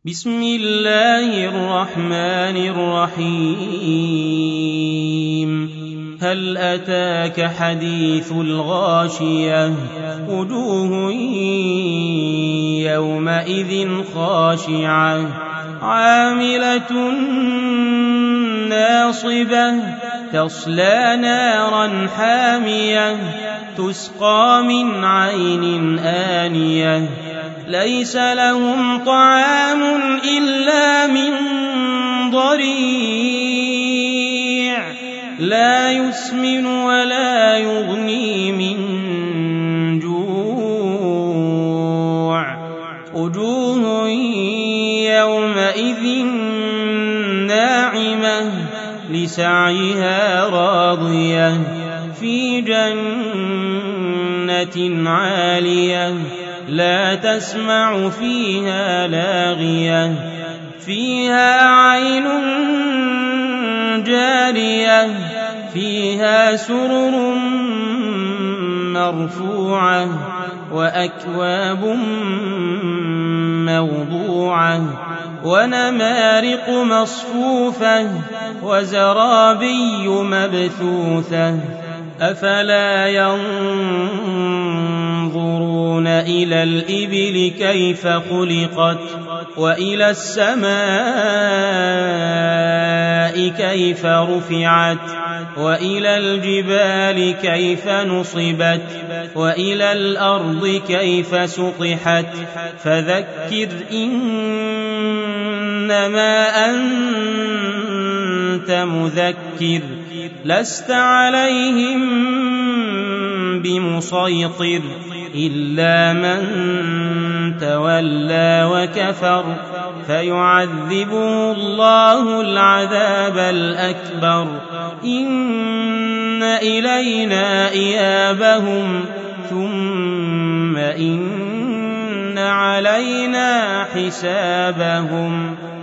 بسم الله الرحمن الرحيم هل أتاك حديث الغاشية وجوه يومئذ خاشعة عاملة ناصبة تصلى نارا حامية تسقى من عين آنية ليس لهم طعام إلا من ضريع لا يسمن ولا يغني من جوع وجوه يومئذ ناعمة لسعيها راضية في جنة عالية لا تسمع فيها لاغية فيها عين جارية فيها سرر مرفوعة وأكواب موضوعة ونمارق مصفوفة وزرابي مبثوثة أفلا ينظرون إلى الإبل كيف خلقت وإلى السماء كيف رفعت وإلى الجبال كيف نصبت وإلى الأرض كيف سطحت فذكر إنما أنت مذكر لست عليهم بمسيطر إلا من تولى وكفر فيعذبه الله العذاب الأكبر إن إلينا إيابهم ثم إن علينا حسابهم